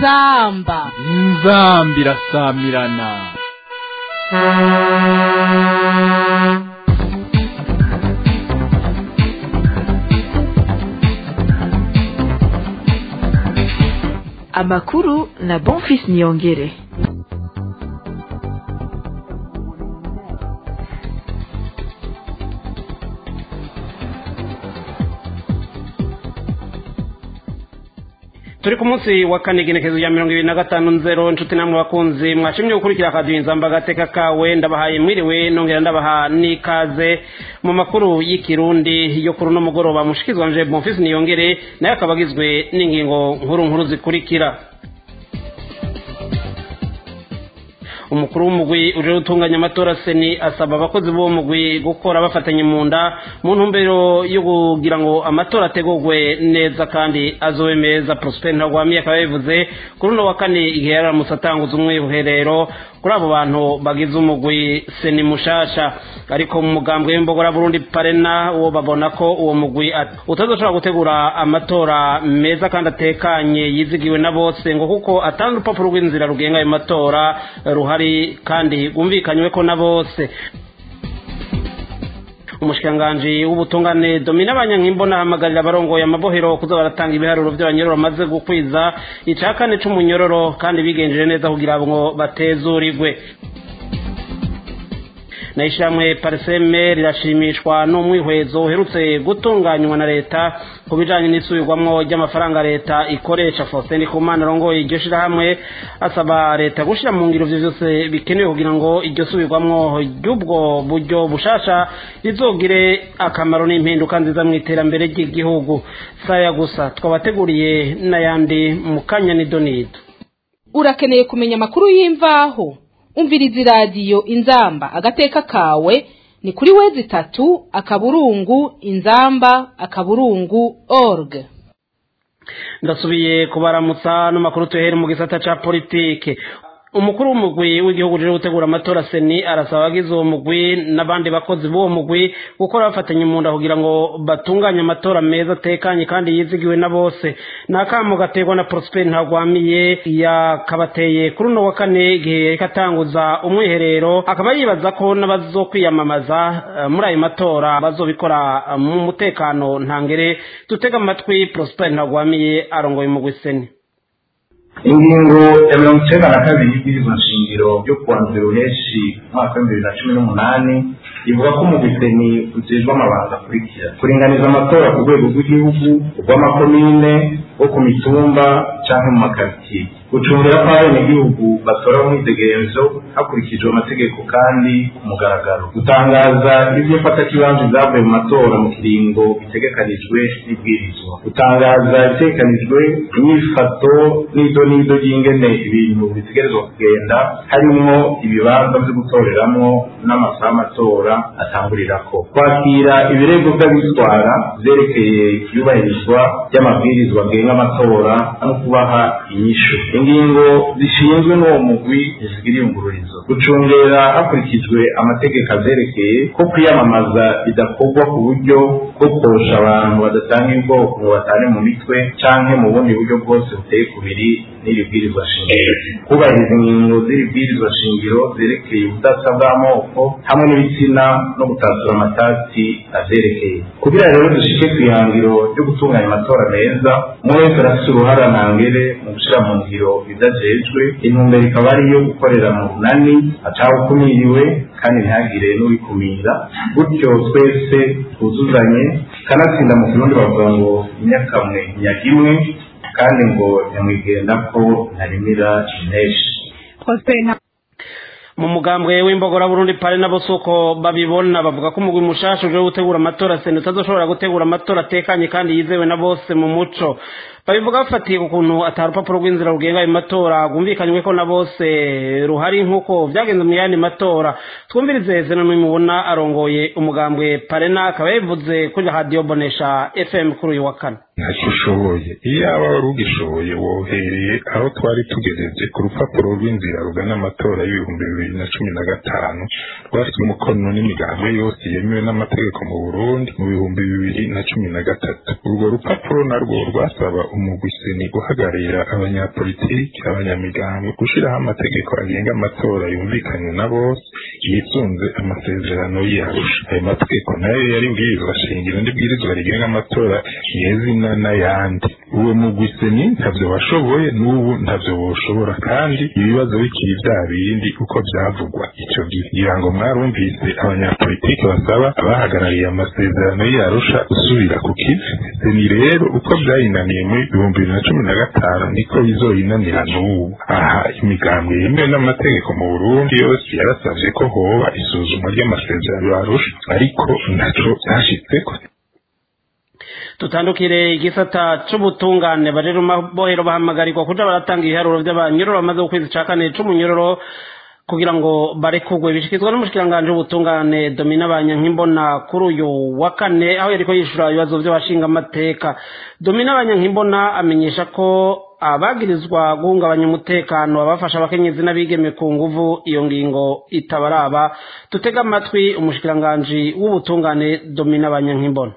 inzamba irasamirana. Amakuru na Bonfils Niyongere. Turi ku munsi wa kane genekezo ya 2025 inshuti namwe bakunzi mwashimye gukurikira Radio Inzamba gateka kawe ndabahaye mwiriwe nongera ndabaha nikaze mu makuru y'ikirundi yo kuri no mugoroba mushikizwa nje Bonfils Niyongere naye akabagizwe n'ingingo nkuru zikurikira. Umukuru w'umugwi uje gutunganya amatora seni asaba abakozi bo mugwi gukora bafatanye mu nda mu ntumbero yo kugira ngo amatora ategurwe neza kandi azowemeza. Prosper Ntagwamiye akaba yavuze kuri no wa kane igihe yaramutse atanguza umwiherero kuri abo bantu bagize umugwi seni mushasha, ariko mu mugambwe w'imbogora Burundi Parena wo babona ko uwo mugwi utazoshobora gutegura amatora meza kandi atekanye yizigiwe na bose ngo kuko atanze urupapuro rw'inzira rugenga ayo matora ruhari kandi gumvikanywe ko na bose. Umushikanganje w'ubutungane Domina Banyankimbona hamagarira abarongoye amabohero kuza baratanga ibiharuro by'abanyororo bamaze gukwiza icakane c'umunyororo kandi bigenjeje neza kugira ngo batezurirwe. Naishamwe Parseme rirashimishwa n'umwihwezo uherutse gutunganywa na leta kubijanye n'isubirwamwo ry'amafaranga leta ikoresha. Faustin Kumana rongoye iryo shirahamwe asaba leta gushira mu ngiro vyose bikenewe kugira ngo iryo subirwamwo ry'ubwo buryo bushasha rizogire akamaro n'impinduka nziza mu iterambere ry'igihugu. Saya gusa twabateguriye n'ayandi mu kanya n'idonido. Urakeneye kumenya makuru y'imvaho? Umvirizi Radio Inzamba agateka kawe ni kuri wezi 3 akaburungu inzamba.org. Ndasubiye kubaramutsa no makuru tuhere mu gisata ca politike. Umukuru w'umugwi w'igihugu uje gutegura amatora seni arasaba abagize uwo mugwi n'abandi bakozi b'uwo mugwi gukora bafatanye mu nda kugira ngo batunganye amatora meza atekanye kandi yizigiwe na bose. Nakamo gategwa na Prosper Ntagwamiye yakabateye kuri no wa kane igihe katanguza umwiherero akaba yibaza ko n'abazokwiyamamaza muri ayo matora bazobikora mu mutekano ntangere. Tutega amatwi Prosper Ntagwamiye arongoye umugwi seni. Ingingo ya 92 y'ibwirizwa nshingiro ryo kuwa mbere Ruheshi mwaka wa 2018 ivuga ko umugwi seni ujejwe amabanga akurikira: kuringaniza amatora ku rwego rw'igihugu, rw'amakomine, wo ku mitumba canke mu makartier, gucungira ko abenegihugu batora mu idegerezo hakurikijwe amategeko kandi ku mugaragaro, gutangaza ivyo fatakibanza vyavuye mu matora mu kiringo bitegekanijwe n'ibwirizwa, gutangaza itegekanijwe imyifato n'ido y'ingene ibintu bitegerezwa kugenda harimwo ibibanza vyo gutoreramwo n'amasaha amatora atangurirako, kwakira ibirego vy'abitwara vyerekeye iyubahirizwa ry'amabwirizwa agenga amatora no kubaha inyishu. Ingingo zishinzwe n'uwo mugwi zigira iyungururizo: gucungera hakurikijwe amategeko azerekeye ko kwiyamamaza bidakorwa ku buryo bwo kosha abantu badatanga ubwoko ngo batane mu mitwe canke mu bundi buryo bwose buteye kubiri n'iri bwirizwa shingiro, kubahiriza ingingo z'iri bwirizwa shingiro zerekeye ubudasa bw'amoko hamwe n'ibitsina no gutatura amatati azerekeye. Kugira rero dushike kwihangiro ryo gutunganya amatora meza, umwe wese arafise uruhara ntangere mu gushira mu ngiro bidajejwe. Intumbero ikaba ari iyo gukorera mu runani atawukumiriwe kandi ntihagire n'uwikumira, gutyo twese twuzuzanye. Kanatsinda mu Kirundi bavuga ngo inyakamwe nyagimwe kandi ngo nyamwigenda ko ntarimira inteshi. Mu mugambwe w'imbogora Burundi Parena bosoko babibona bavuga ko umugwi mushasha uje gutegura amatora seni utazoshobora gutegura amatora atekanye kandi yizewe na bose mu muco. Babivuga bafatiye ku kuntu atarupapuro rw'inzira rugenga ayo matora gumvikanywe ko na bose ruhari nkuko vyagenze mu yandi matora. Twumvirize zeno n'imubona arongoye umugambwe Parena akaba yavuze kuri Radio Bonesha FM kuri uyu wa kane. Ntakushoboye iyo aba warugishoboye wohereye aho twari tugejeje ku rupapuro rw'inzira rugana amatora y'ibihumbi 2015 rwashyizwe umukono n'imigambwe yose yemewe n'amategeko mu Burundi mu bihumbi 2013. Urwo rupapuro narwo rwasaba umugwi seni guhagararira abanyapolitiki abanyamigambwe gushiraho amategeko agenga amatora yumvikanywe na bose yisunze amasezerano y'Arusha. Ayo mategeko nayo yari bwirizwa shingiro n'ibwirizwa rigenga amatora yezina n'ayandi. Uwo mugwi seni ntavyo bashoboye n'ubu ntavyo boshobora, kandi ibibazo bikiri vya bindi uko vyavugwa ico gihe. Ngira ngo mwarumvise abanyapolitiki basaba abahagarariye amasezerano y'Arusha gusubira ku kivi. Seni rero uko vyayinaniye muri 2015 niko bizoyinanira n'ubu. Aha imigambwe yemewe n'amategeko mu Burundi yose yarasavye ko hoba isuzuma ry'amasezerano y'Arusha, ariko ntaco vyashitseko. Tutandukire igisata c'ubutungane barero mabohero bahamagarirwa kuja baratanga ibiharuro by'abanyororo bamaze ukwezi ca kane c'umunyororo kugira ngo barekugwe. Bishikizwa n'umushikiranganje w'ubutungane Domina Banyankimbona kuri uyu wa kane aho yariko yishura ibibazo by'abashinga amateka. Domina Banyankimbona amenyesha ko abagirizwa guhungabanya umutekano abafasha abakenyezi n'abigeme ku nguvu iyo ngingo itabaraba. Tutega amatwi umushikiranganje w'ubutungane Domina Banyankimbona.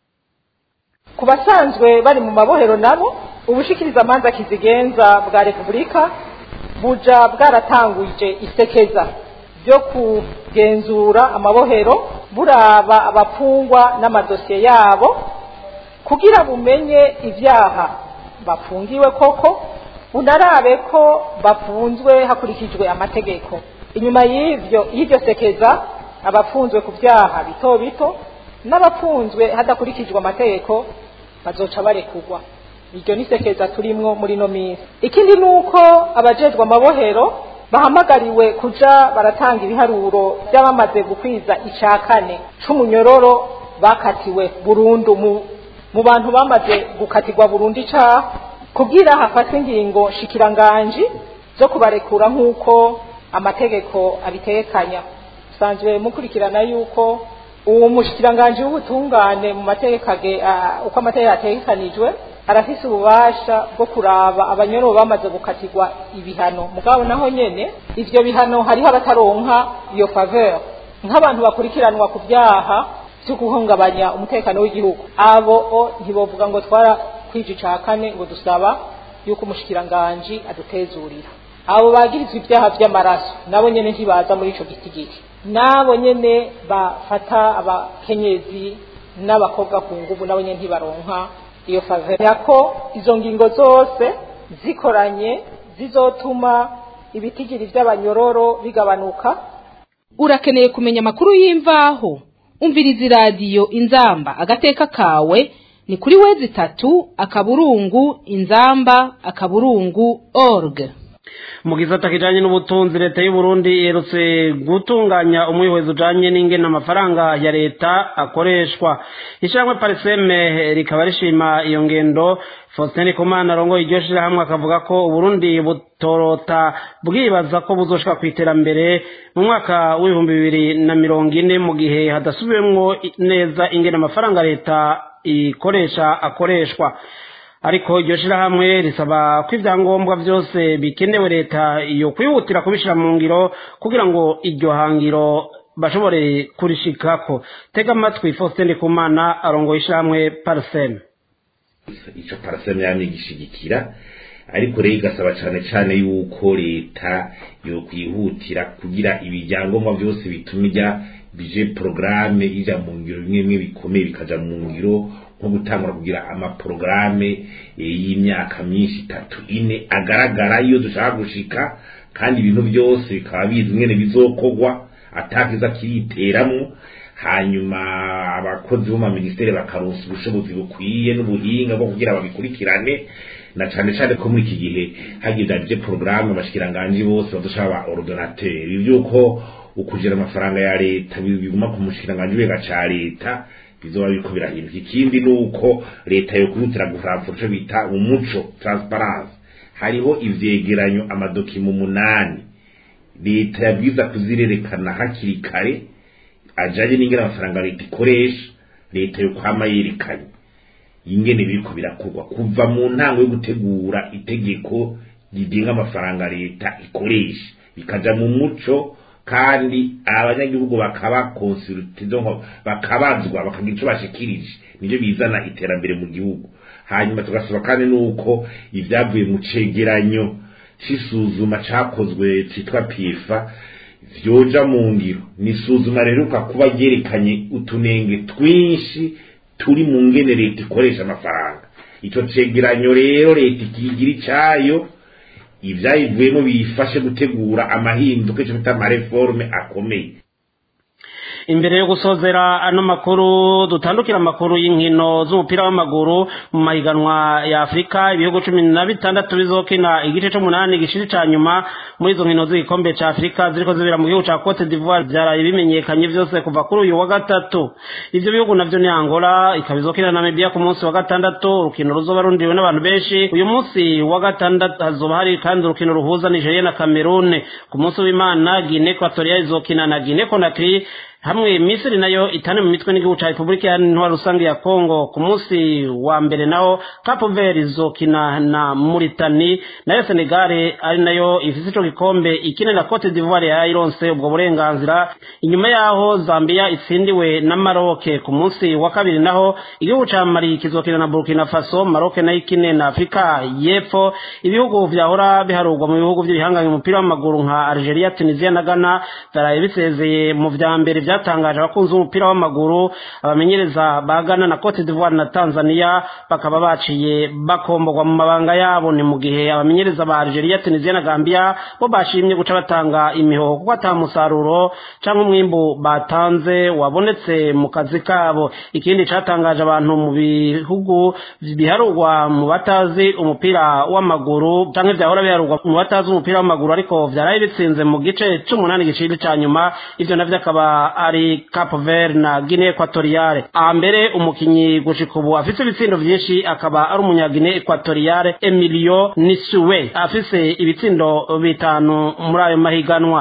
ku basanzwe bari mu mabohero nabo ubushikiriza amanza kizigenza bwa Republika buja bwaratanguje isekeza byo kugenzura amabohero buraba abapfungwa n'amadosiye yabo kugira bumenye ivyaha bafungiwe koko bunarabe ko bafunzwe hakurikijwe amategeko. Inyuma y'ivyo sekeza abafunzwe ku vyaha bito bito n'abafunzwe hadakurikijwe amategeko bazoca barekugwa. Iryo nisekeza turimwo muri no minsi. Ikindi nuko abajejwe amabohero bahamagariwe kuja baratanga ibiharuro by'abamaze gukwiza icakane c'umunyororo bakatiwe burundu mu bantu bamaze gukatirwa burundu icaha kugira hafatwe ingingo shikiranganji zo kubarekura nk'uko amategeko abitekanya. Sanzwe mukurikirana yuko uwo mushikiranganje w'ubutungane mu mategeko uko amategeko atekanijwe arafise ububasha bwo kuraba abanyororo bamaze gukatirwa ibihano. Mugabo naho nyene ivyo bihano hariho abataronka iyo faveur nk'abantu bakurikiranwa ku vyaha byo guhungabanya umutekano w'igihugu. Abo ntibovuga ngo twara kwije cakane ngo dusaba yuko umushikiranganje adutezurira. Abo bagirizwe ibyaha by'amaraso nabo nyene ntibaza muri ico gitigiri. Nabo nyene bafata abakenyezi n'abakobwa ku nguvu nabo nyene ntibaronka iyo faveur. Yako izo ngingo zose zikoranye zizotuma ibitigiri by'abanyororo bigabanuka. Urakeneye kumenya makuru y'imvaho? Umviriza radio Inzamba agateka kawe ni kuri wezi 3 inzamba.org. Mu gisata kijanye n'ubutunzi leta y'u Burundi yerutse gutunganya umwihwezo ujanye n'ingene amafaranga ya leta akoreshwa. Ishyirahamwe Pariseme rikaba rishima iyo ngendo. Faustin Komana rongo iryo shirahamwe akavuga ko Burundi butorota bwibaza ko buzoshika kwiterambere mu mwaka w'2040 mu gihe hadasubiremwo neza ingene amafaranga leta akoreshwa. Ariko iryo shirahamwe risaba ko ivyangombwa byose bikenewe leta iyo kwihutira kubishira mu ngiro kugira ngo iryo hangiro bashobore kurishikako. Tega amatwi Faustin Komana arongo ishyirahamwe Pariseme. Ico Pariseme yamigishigikira ariko rero igasaba cyane yuko leta yo kwihutira kugira ibijyangombwa byose bitumija bije programme ija mu ngiro bimwe bikomeye bikaja mu ngiro nko gutangura kugira amaprograme y'imyaka myinshi 3-4 agaragara iyo dushaka gushika kandi ibintu byose bikaba bizwi ngene bizokogwa atakiza kiriteramo. Hanyuma abakozi bo mu ministeri bakaronsa ubushobozi bukwiye n'ubuhinga bwo kugira babikurikirane na cyane ko muri iki gihe hagidanje programme bashikiranganje bose badushaba ordinateur ivyuko ukujira amafaranga ya leta biguma ku mushikiranganje wega ca leta bizoba biko birahinduka. Ikindi nuko leta yo kurutira guhafura bita umuco transparence. Hariho ivyegeranyo amadokimo 8 leta yabwiza kuzirerekana hakiri kare ajanye n'ingene amafaranga leta ikoresha. Leta yo kwama yerekanye ingene biriko birakorwa kuva mu ntango yo gutegura itegeko rigenga amafaranga leta ikoresha bikaja mu muco kandi abanyagihugu bakaba consultation bakabazwa bakagira ico bashikirije nivyo bizana iterambere mu gihugu. Hanyuma tugasaba kandi nuko ivyavuye mu cegeranyo c'isuzuma cakozwe citwa PIFA vyoja mu ngiro. Nisuzuma rero kuba yerekanye utunenge twinshi turi mu ngene leta ikoresha amafaranga. Ico cegeranyo rero leta ikigira icayo ivyayivuyemo bifashe gutegura amahinduka cyo bita amareforme akomeye. Imbere yo gusozera ano makuru dutandukira amakuru y'inkino z'umupira w'amaguru mu mahiganwa ya Afrika ibihugu 16 bizokina igice cyo 8 gishiri ca nyuma muri izo nkino z'igikombe ca Afrika ziriko zibera mu gihugu ca Cote d'Ivoire byaraye bimenyekanye vyose kuva kuri uyu wa gatatu. Ivyo bihugu navyo ni Angola ikabizokina na Namibia ku munsi wa gatandatu, urukino ruzoba rundiwe n'abantu benshi. Uyu munsi wa gatandatu hazoba hari kandi urukino ruhuza Nigeria na Cameroon. Ku munsi w'Imana Guinea Equatorial izokina na Guinea Conakry, hamwe Misiri nayo itane mu mitwe n'igihugu ca Republika ya Ntwaro rusange ya Kongo. Ku munsi wa mbere naho Cape Verde izokina na Mauritania, nayo Senegal ari nayo ifise ico gikombe ikine na Cote d'Ivoire ya ironse ubwo burenganzira. Inyuma yaho Zambia itsindiwe na Maroc. Ku munsi wa kabiri naho igihugu ca Mali kizokina na Burkina Faso, Maroc nayo ikine na Afrika y'Epfo. Ibihugu vyahora biharurwa mu bihugu by'ibihanganye umupira w'amaguru nka Algeria, Tunisia na Ghana zaraye bisezeye mu vya mbere vyatangaje abakunzi umupira w'amaguru. Abamenyereza ba Ghana na Cote d'Ivoire na Tanzania bakaba baciye bakombogwa mu mabanga yabo. Ni mu gihe abamenyereza ba Algeria, Tunisia na Gambia bo bashimye guca batanga imihoho kuko atamusaruro canke umwimbu batanze wabonetse mu kazi kabo. Ikindi catangaje abantu mu bihugu biharurwa mu batazi umupira w'amaguru canke vyahora biharurwa mu batazi umupira w'amaguru ariko vyaraye bitsinze mu gice c'8 giciri ca nyuma. Ivyo navyo akaba ari Cape Verde na Guinea Equatorial. Ambere umukinyi gushika ubu afise ibitsindo vyinshi akaba ari umunyagine Equatorial Emilio Nisue afise ibitsindo 5 muri ayo mahiganwa.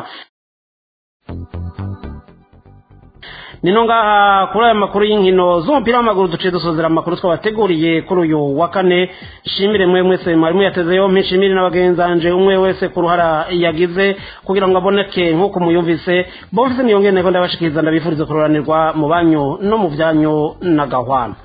Nino ngaha kuri aya makuru y'inkino z'umupira w'amaguru duciye dusozera amakuru twabateguriye kuri uyu wa kane. Shimire mwe mwese mwari muyatezeyo, mpishimire n'abagenzanje umwe wese ku ruhara yagize kugira ngo aboneke nk'uko muyumvise. Bofise niyongene ko ndabashikiriza ndabifuriza kuroranirwa mu banyu no mu vyanyu na gahwana.